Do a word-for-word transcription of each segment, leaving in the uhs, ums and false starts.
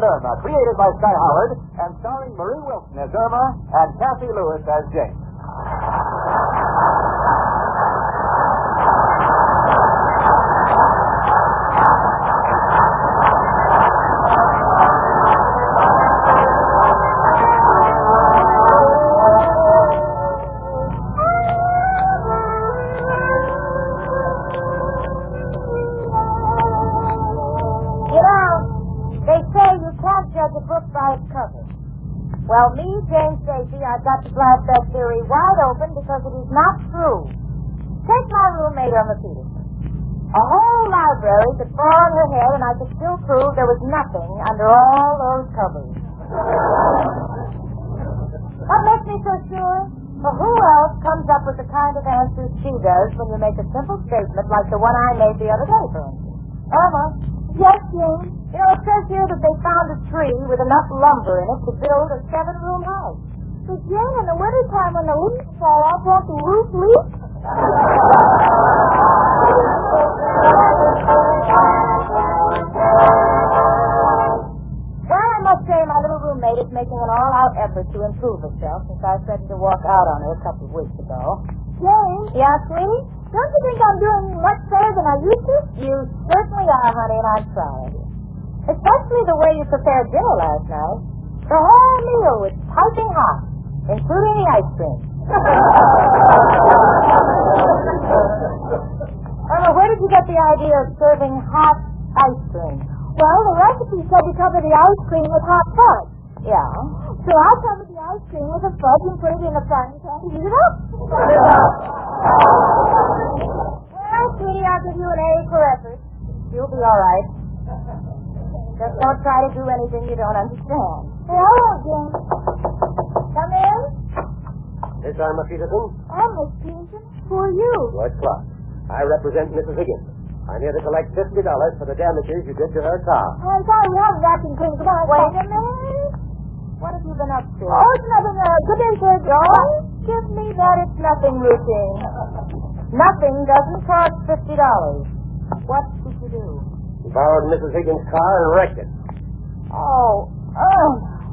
Irma, created by Sky Howard, and starring Marie Wilson as Irma and Kathy Lewis as Jane. Well, me, Jane Stacy, I've got to blast that theory wide open because it is not true. Take my roommate, Irma Peterson. A whole library could fall on her head and I could still prove there was nothing under all those covers. What makes me so sure? Well, who else comes up with the kind of answers she does when you make a simple statement like the one I made the other day, for instance? Irma. Yes, Jane. You know, it says here that they found a tree with enough lumber in it to build a seven-room house. But, Jane, in the wintertime when the leaves fall off, won't the roof leak? Well, I must say my little roommate is making an all-out effort to improve herself since I threatened to walk out on her a couple of weeks ago. Jane? Yeah, sweetie? Don't you think I'm doing much better than I used to? You certainly are, honey, and I'm proud of you. Especially the way you prepared dinner last night. The whole meal was piping hot, including the ice cream. Irma, where did you get the idea of serving hot ice cream? Well, the recipe said to cover the ice cream with hot fudge. Yeah. So I covered the ice cream with a fudge and put it in a frying pan to heat it up. Well, sweetie, I'll give you an A for effort. You'll be all right. Just don't try to do anything you don't understand. Hey, hello, Jane. Come in. Miss Irma Peterson? Oh, Miss Peterson. Who are you? George Clark. I represent Missus Higgins. I'm here to collect fifty dollars for the damages you did to her car. Oh, I'm sorry, we haven't vacuum cleaned. Come on. Wait a minute. What have you been up to? Oh, it's nothing. Uh, good day, sir. Don't give me that it's nothing routine. Nothing doesn't cost fifty dollars. What did you do? You borrowed Missus Higgins' car and wrecked it. Oh, oh.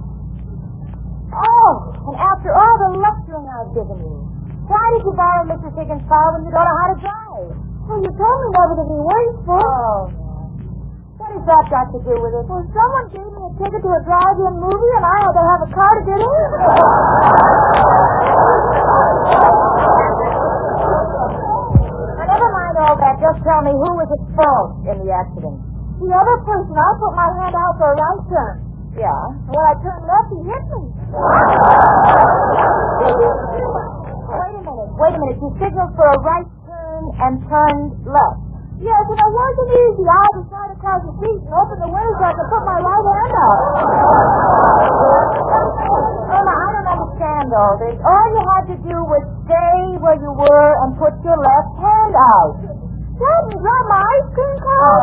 Oh, and after all the lecturing I've given you, why did you borrow Missus Higgins' car when you don't know how to drive? Well, you told me never to be wasteful. Oh, what has that got to do with it? Well, someone gave me a ticket to a drive-in movie, and I had to have a car to get in. Now, never mind all that. Just tell me who was at fault in the accident. The other person. I put my hand out for a right turn. Yeah? When I turned left, he hit me. Wait a minute. Wait a minute. You signaled for a right turn and turned left. Yes, and it wasn't easy. I had to slide across the seat and open the window so I could put my right hand out. Irma, I don't understand all this. All you had to do was stay where you were and put your left hand out. That didn't drop my ice cream cone.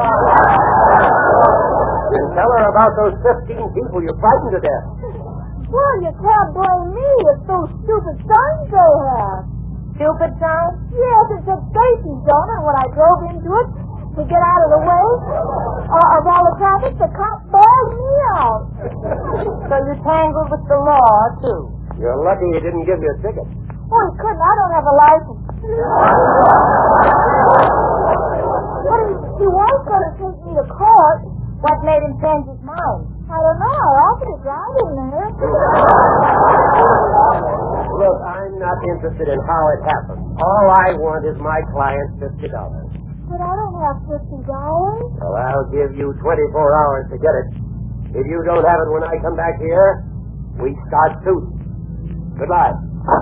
You tell her about those fifteen people you frightened to death. Well, you can't blame me. It's those stupid signs they have. Stupid sign? Yes, it said Stacy's on it. When I drove into it to get out of the way uh, of all the traffic, the cop bailed me out. So you tangled with the law, too? You're lucky he didn't give you a ticket. Oh, he couldn't. I don't have a license. But he, he was going to take me to court. What made him change his mind? I don't know. I offered to drive him there. Look, I'm not interested in how it happened. All I want is my client's fifty dollars. But I don't have fifty dollars. Well, I'll give you twenty-four hours to get it. If you don't have it when I come back here, we start suit. Goodbye.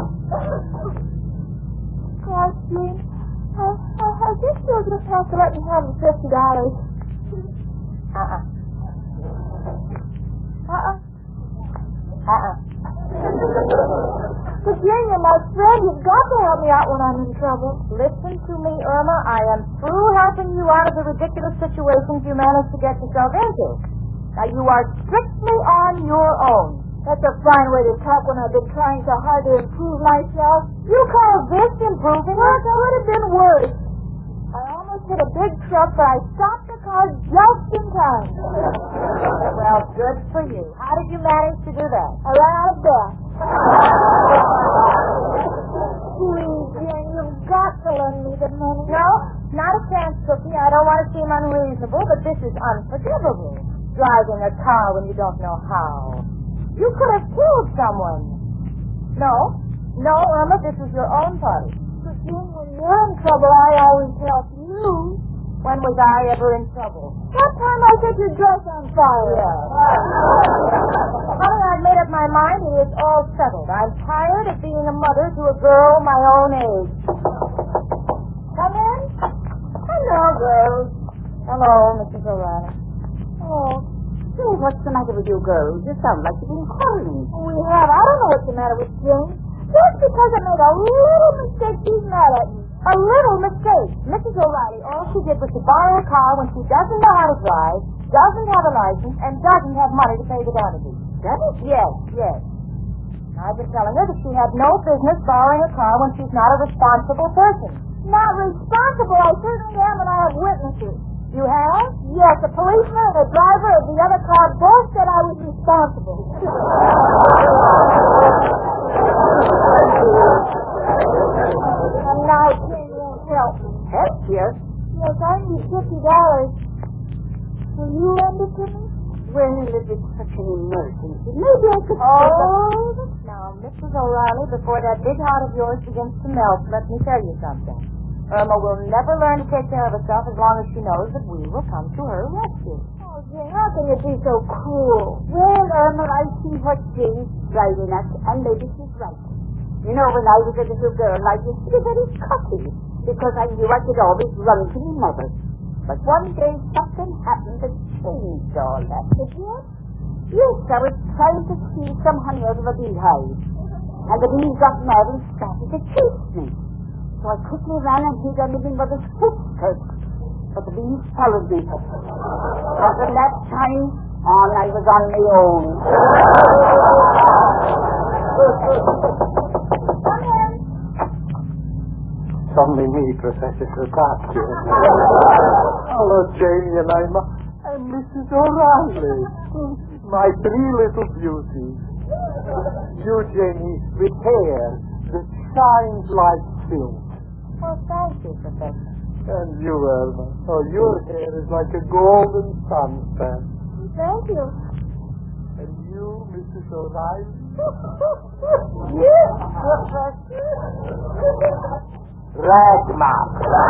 Gosh, Jane, I, I, I guess you're going to have to let me have the fifty dollars. Uh-uh. Uh-uh. Uh-uh. But Jane, you're my friend. You've got to help me out when I'm in trouble. Listen to me, Irma. I am through helping you out of the ridiculous situations you managed to get yourself into. Now, you are strictly on your own. That's a fine way to talk when I've been trying so hard to improve myself. You call this improving? Well, that would have been worse. I almost hit a big truck, but I stopped the car just in time. Well, good for you. How did you manage to do that? I ran out of breath. Please, Jane, you've got to lend me the money. No, not a chance, Cookie. I don't want to seem unreasonable, but this is unforgivable. Driving a car when you don't know how. You could have killed someone. No, no, Irma, this is your own party. But Jane, when you're in trouble, I always help you. When was I ever in trouble? That time I set your dress on fire. Yeah. Honey, I've made up my mind. It is all settled. I'm tired of being a mother to a girl my own age. Come in. Hello, girls. Hello, Missus O'Reilly. Oh, Say, what's the matter with you girls? You sound like you've been quarreling. we have. I don't know what's the matter with Jane. Just because I made a little mistake, she's mad at me. A little mistake. Missus O'Reilly, all she did was to borrow a car when she doesn't know how to drive, doesn't have a license, and doesn't have money to pay the damages. Does it? Yes, yes. I've been telling her that she had no business borrowing a car when she's not a responsible person. Not responsible, I certainly am, and I have witnesses. You have? Yes, a policeman and a driver of the other car both said I was responsible. And now Jane won't help me. Help you? Yes, I need fifty dollars. Will you lend it to me? Well, if it's such an emergency, maybe I could... Oh, now, Missus O'Reilly, before that big heart of yours begins to melt, let me tell you something. Irma will never learn to take care of herself as long as she knows that we will come to her rescue. Oh, Jane, how can you be so cruel? Well, Irma, I see what Jane's driving at, and maybe she's right. You know, when I was a little girl, I used to be very cocky, because I knew I could always run to my mother. But one day, something happened that changed all that. Did you? Yes, I was trying to steal some honey out of a beehive, and the bees got mad and started to chase me. So I quickly ran and hid under my mother's footskirt, but the bees followed me. And from that time on, I was on my own. Come in. It's only me, Professor Kropotkin. Hello, Janie and Irma. And Missus O'Reilly. My three little beauties. You, Janie, with hair that shines like silk. Well, thank you, Professor. And you, Irma. Oh, your hair is like a golden sunset. Thank you. And you, Missus O'Reilly? Yes, Professor. Ragmark.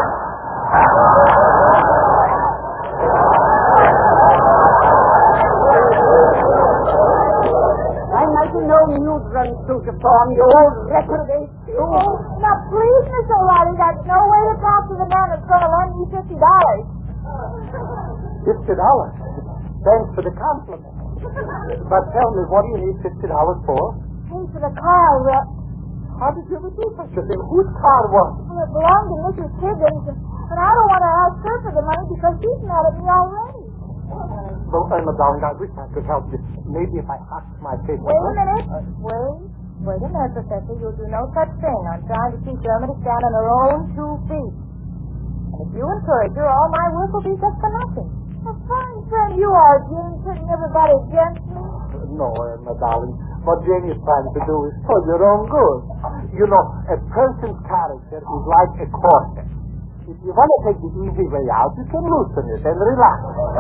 I might have known you'd run through the farm, you old reprobate. Oh, now please, Miss O'Reilly, that's no way to talk to the man that's going to lend you fifty dollars. Fifty dollars? Thanks for the compliment. But tell me, what do you need fifty dollars for? Pay for the car, Rep. How did you ever do such a thing? Whose car was it? Well, it belonged to Missus Higgins, and I don't want to ask her for the money because she's mad at me already. Well, Irma, darling, I wish I could help you. Maybe if I asked my favor. Wait a minute. Uh, wait. Wait a minute, Professor. You'll do no such thing. I'm trying to teach Irma to stand on her own two feet. And if you encourage her, all my work will be just for nothing. A fine friend you are, Jane, turning everybody against me. No, Irma, darling. What Jane is trying to do is for your own good. You know, a person's character is like a corset. If you want to take the easy way out, you can loosen it and relax.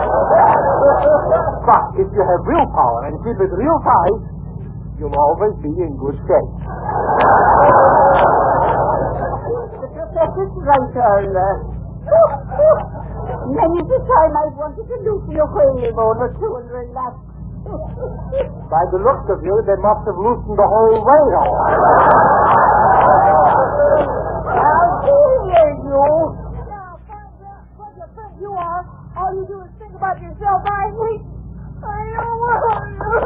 But if you have willpower and keep it real tight, you'll always be in good shape. The professor's right, Irma. Many the time I wanted to loosen a whalebone or two and relax. By the looks of you, they must have loosened the whole whale. How dare you? Now, find out what a friend you are. All you do is think about yourself. I hate... I don't want you.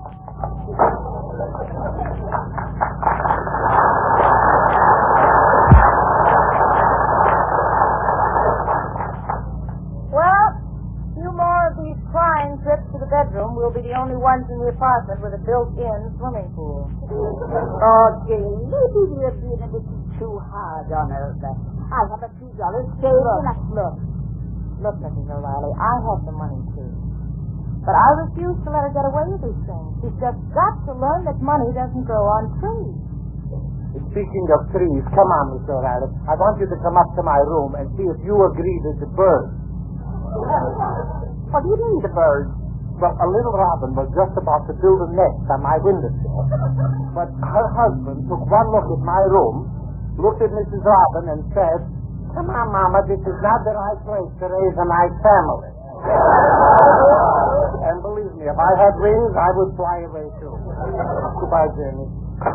Well, a few more of these crying trips to the bedroom. We'll be the only ones in the apartment with a built-in swimming pool. Oh, Jane, maybe you're being a little too hard on her. I have a few dollars saved. Look, look. Look, Missus O'Reilly, I have the money, too. But I refuse to let her get away with these things. She's just got to learn that money doesn't grow on trees. Speaking of trees, come on, Mister O'Reilly. I want you to come up to my room and see if you agree with the bird. What do you mean, the bird? Well, a little robin was just about to build a nest on my windowsill. But her husband took one look at my room, looked at Missus Robin, and said, "Come on, Mama, this is not the right place to raise a nice family." And believe me, if I had wings, I would fly away too. Goodbye, Jamie.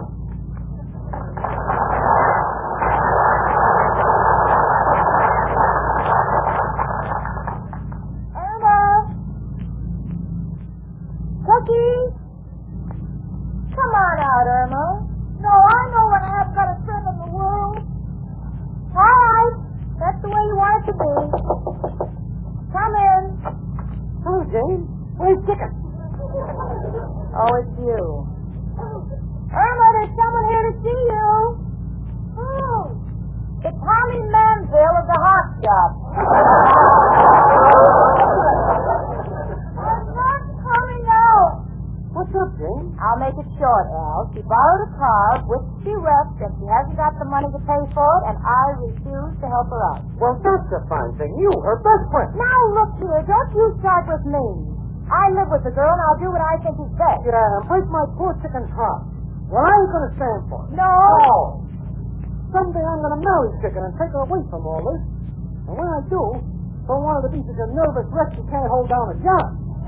Come on out, Irma. No, I know when I haven't got a friend in the world. All right. That's the way you want it to be. Come in. Hello, Jane. Where's Chicken? Oh, it's you. Irma, there's someone here to see you. Oh. It's Tommy Manville of the hot shop. I'm not coming out. What's up, Jane? I'll make it short, Al. She borrowed a car, which she wrecked, and she hasn't got the money to pay for it, and I refuse to help her out. Well, that's a fine thing. You, her best friend. Now, look here. Don't you start with me. I live with the girl, and I'll do what I think is best. Yeah, and break my poor chicken's heart. Well, I ain't going to stand for it. No. No. Someday I'm going to marry Chicken and take her away from all this. And when I do, don't want her to be such a nervous wreck she can't hold down a job.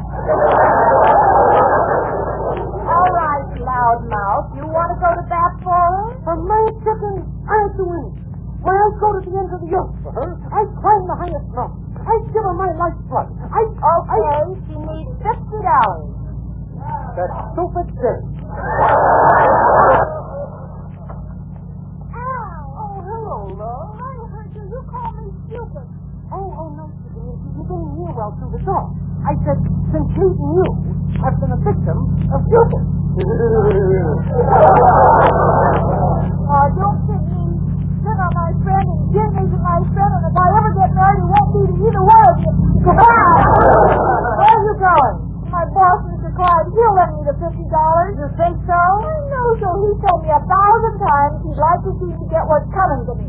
All right, loudmouth. You want to go to bat for her? For my Chicken, I ain't doing it. When I go to the end of the earth for her, I climb the highest mountain. I give her my lifeblood. I... Okay, I... she needs fifty dollars. That stupid thing. Oh, hello, love. I heard you. You call me stupid. Oh, oh, no, Chicken. You didn't hear well through the door. I said, since meeting you, I've been a victim of Cupid. Oh, don't kid me. You're not my friend, and Jim isn't my friend, and if I ever get married, it won't be to either one of you. Goodbye. Where are you going? My boss, Mister Clyde, he'll lend me the fifty dollars. You think so? I know so. He told me a thousand times he'd like to see me get what's coming to me.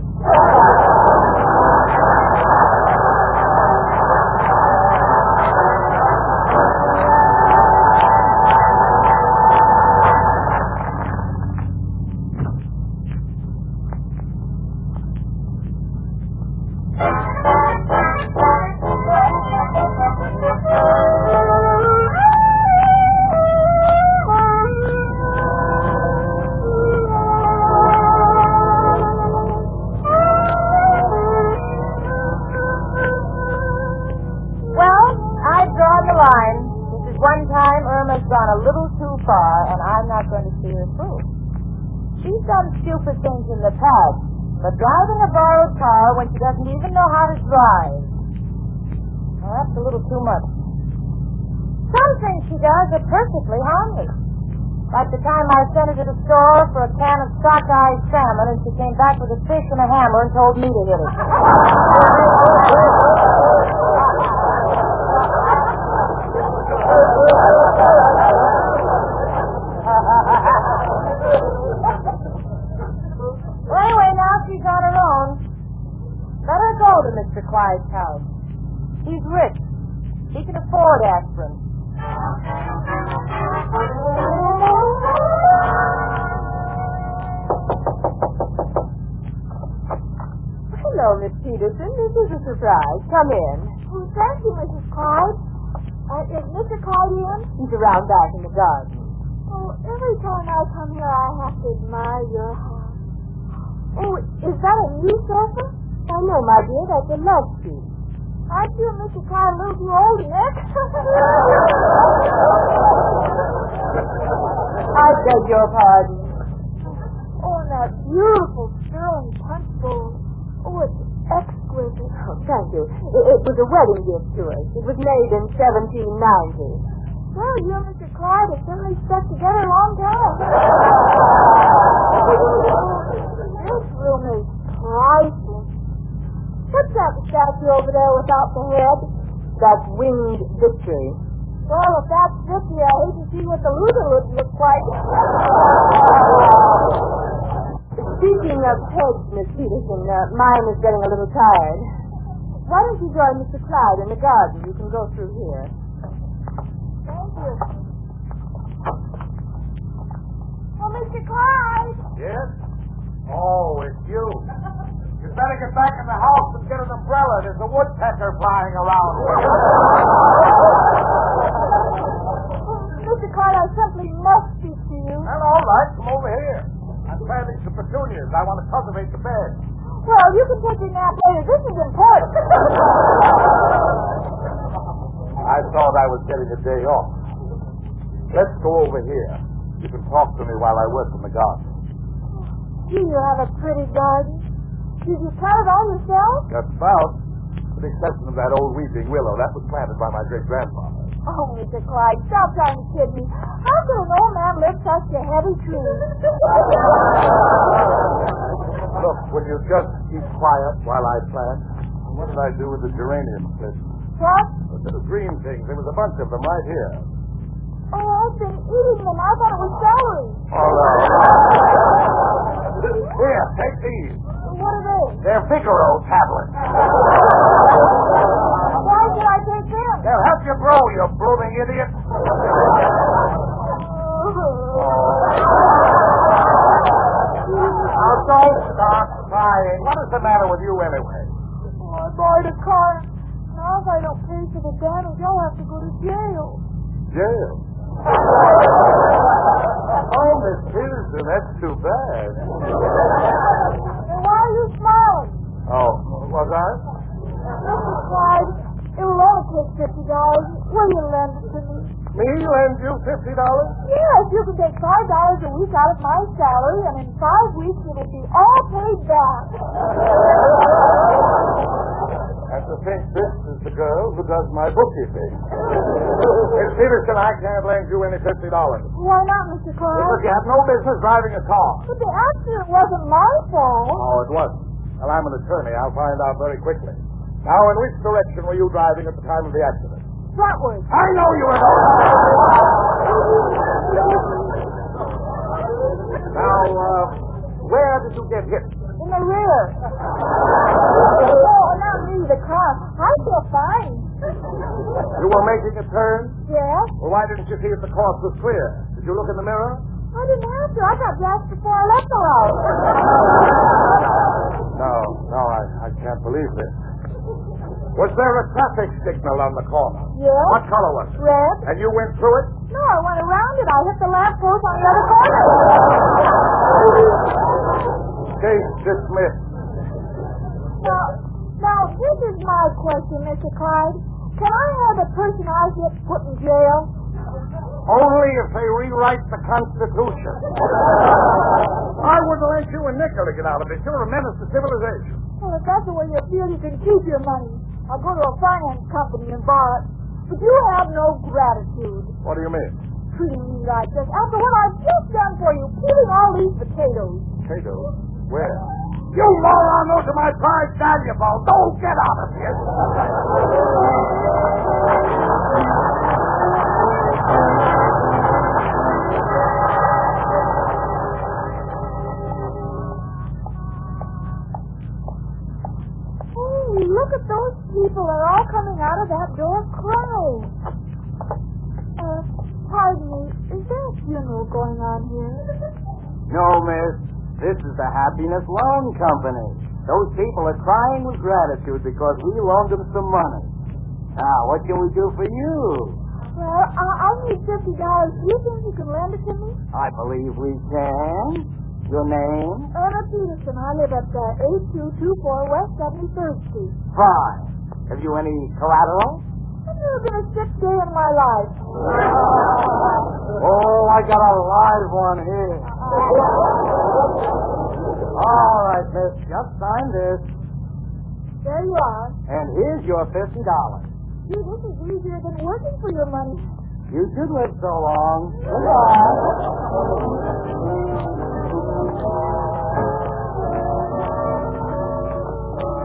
A little too far, and I'm not going to see her through. She's done stupid things in the past, but driving a borrowed car when she doesn't even know how to drive, well, that's a little too much. Some things she does are perfectly harmless. Like the time I sent her to the store for a can of sockeye salmon, and she came back with a fish and a hammer and told me to hit it. Well, anyway, now she's on her own. Let her go to Mister Clyde's house. He's rich. He can afford aspirin. Hello, Miss Peterson. This is a surprise. Come in. Oh, thank you, Missus Clyde. Uh, is Mister Clyde in? He's around back in the garden. Oh, every time I come here, I have to admire your house. Oh, is that a new sofa? Oh, no, my dear. That's a love seat. Aren't you and Mister Clyde a little too old, Nick? I beg your pardon. Oh, and that beautiful sterling punch bowl. Oh, it's exquisite. Oh, thank you. It, it was a wedding gift to us. It was made in seventeen ninety. Well, you and Mister Clyde have certainly stuck together a long time. This room is priceless. What's that statue over there without the head? That's Winged Victory. Well, if that's fifty, I hate to see what the loser would look like. Speaking of pegs, Miss Peterson, uh, mine is getting a little tired. Why don't you join Mister Clyde in the garden? You can go through here. Thank you. Oh, Mister Clyde. Yes? Oh, it's you. You better get back in the house and get an umbrella. There's a woodpecker flying around. Mister Clyde, I simply must speak to you. Well, all right. Come over here. I'm planting some petunias. I want to cultivate the bed. Well, you can take your nap later. This is important. I thought I was getting a day off. Let's go over here. You can talk to me while I work in the garden. Do you have a pretty garden? Did you plant it all yourself? Just about. With the exception of that old weeping willow. That was planted by my great-grandfather. Oh, Mister Clyde, stop trying to kid me. How could an old man lift such a heavy tree? Look, will you just keep quiet while I plant? And what did I do with the geranium clips? What? The little green things. There was a bunch of them right here. Oh, I've been eating them. I thought it was celery. All right. Here, take these. What are they? They're Figaro tablets. Why should I take them? They'll help you grow, you blooming idiot. Now, don't start crying. What is the matter with you anyway? Oh, I borrowed a car. Now, if I don't pay for the damage, I'll have to go to jail. Jail? Oh, Miss Peterson, that's too bad. Then why are you smiling? Oh, was I? Mister Clyde, it will only take fifty dollars. Will you lend it to me? Me lend you fifty dollars? Yes, you can take five dollars a week out of my salary, and in five weeks it will be all paid back. And to think this is the girl who does my bookkeeping. Miss Peterson, I can't lend you any fifty dollars. Why not, Mister Clyde? Because you have no business driving a car. But the accident wasn't my fault. Oh, it wasn't. Well, I'm an attorney. I'll find out very quickly. Now, in which direction were you driving at the time of the accident? Frontward. I know you were going. Now, uh, where did you get hit? In the rear. Oh, not me, the car. I feel fine. You were making a turn? Yes? Well, why didn't you see if the course was clear? Did you look in the mirror? I didn't have to. I got gas before I left the house. No, no, I, I can't believe this. Was there a traffic signal on the corner? Yes? What color was it? Red? And you went through it? No, I went around it. I hit the lamp post on the other corner. Case dismissed. Now, now, this is my question, Mister Clyde. Can I have the person I hit put in jail? Only if they rewrite the Constitution. I wouldn't lend you a nickel to get out of it. You're a menace to civilization. Well, if that's the way you feel, you can keep your money. I'll go to a finance company and borrow it. But you have no gratitude. What do you mean? Treating me like this. After what I've just done for you, peeling all these potatoes. Potatoes? Where? You moron, those are my prized valuables. Don't get out of here. Hey, look at those people. They're all coming out of that door crying. Uh, pardon me. Is there a funeral going on here? No, miss. This is the Happiness Loan Company. Those people are crying with gratitude because we loaned them some money. Now, what can we do for you? Well, I, I need fifty dollars. Do you think you can lend it to me? I believe we can. Your name? Irma Peterson. I live at uh, eight two two four West seventy-third Street. Fine. Have you any collateral? I've never been a sick day in my life. Oh, I got a live one here. All right, miss. Just sign this. There you are. And here's your fifty dollars. Gee, this is easier than working for your money. You should live so long. Goodbye.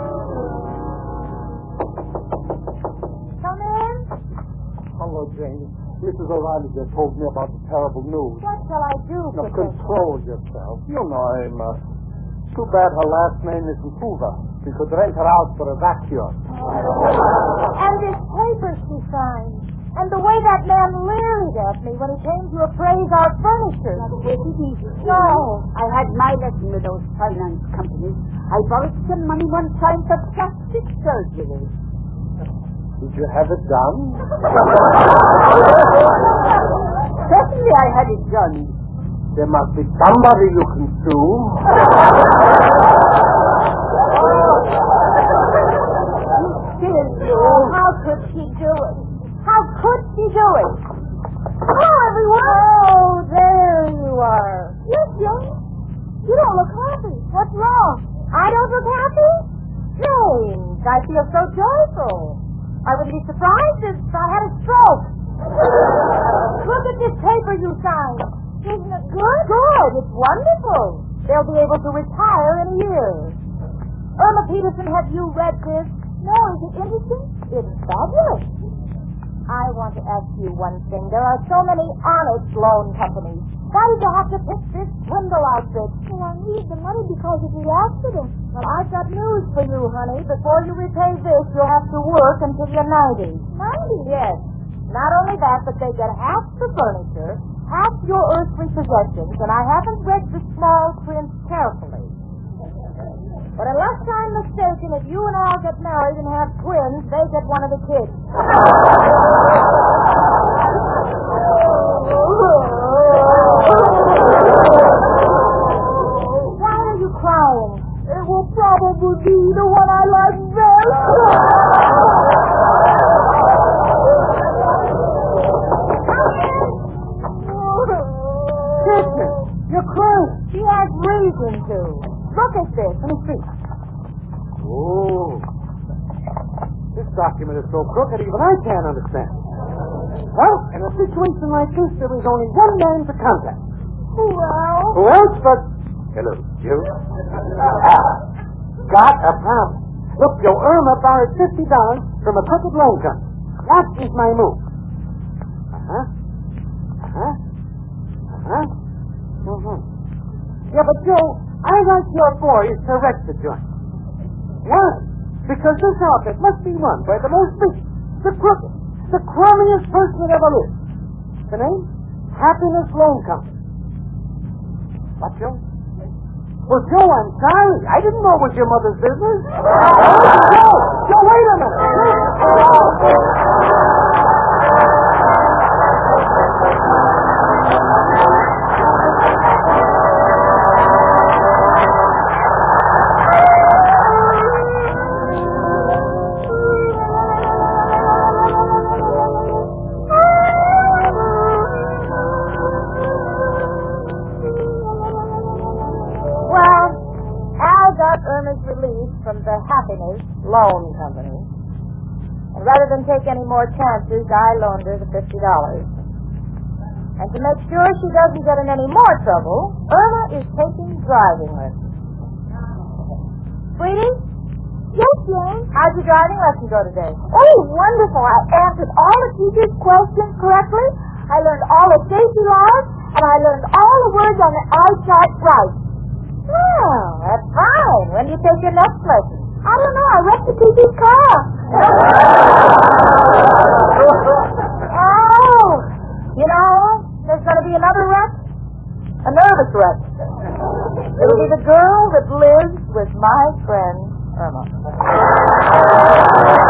Come in. Hello, Janie. Missus O'Reilly just told me about the terrible news. What shall I do, Now, Professor? control yourself. You know, I'm, uh, too bad her last name isn't Hoover. We could rent her out for a vacuum. And this paper she signed. And the way that man leered at me when he came to appraise our furniture. No, I had my lesson with those finance companies. I borrowed some money one time for plastic surgery. Did you have it done? Certainly I had it done. There must be somebody you can sue. Oh, how could she do it? How could she do it? Hello, everyone. Oh, there you are. Yes, Jane. You don't look happy. What's wrong? I don't look happy? James, I feel so joyful. I wouldn't be surprised if I had a stroke. Look at this paper you signed. Isn't it good? Good. It's wonderful. They'll be able to retire in a year. Irma Peterson, have you read this? No, is it interesting? It's fabulous. I want to ask you one thing. There are so many honest loan companies. Why did you have to pick this swindle outfit? Well, I need the money because of the accident. Well, I've got news for you, honey. Before you repay this, you'll have to work until you're ninety. Ninety? Yes. Not only that, but they get half the furniture, half your earthly possessions, and I haven't read the small print carefully. But unless I'm mistaken, if you and Al get married and have twins, they get one of the kids. Why are you crying? It will probably be the one I like best. Sister, you're crying. She has reason to. Look at this. Let me see. Oh. This document is so crooked even I can't understand. Well, in a situation like this, there is only one man to contact. Well, Who else but... Hello, you. Ah, got a problem. Look, your Irma borrowed fifty dollars from a crooked loan company. That is my move. Uh-huh. Uh-huh. Uh-huh. Mm-hmm. Yeah, but Joe, I want your boys to wreck the joint. Why? Because this outfit must be run by the most vicious, the crooked, the crummiest person that ever lived. The name? Happiness Loan Company. What, Joe? Well, Joe, I'm sorry. I didn't know it was your mother's business. Joe, Joe, wait a minute. From the Happiness Loan Company. And rather than take any more chances, I loaned her the fifty dollars. And to make sure she doesn't get in any more trouble, Irma is taking driving lessons. Sweetie? yes, Jane. How'd your driving lesson go today? Oh, wonderful. I answered all the teacher's questions correctly. I learned all the safety laws, and I learned all the words on the eye chart right. Well, that's fine. When do you take your next lesson? I don't know. I wrecked the teacher's car. Oh, you know, there's going to be another wreck. A nervous wreck. It'll be the girl that lives with my friend Irma.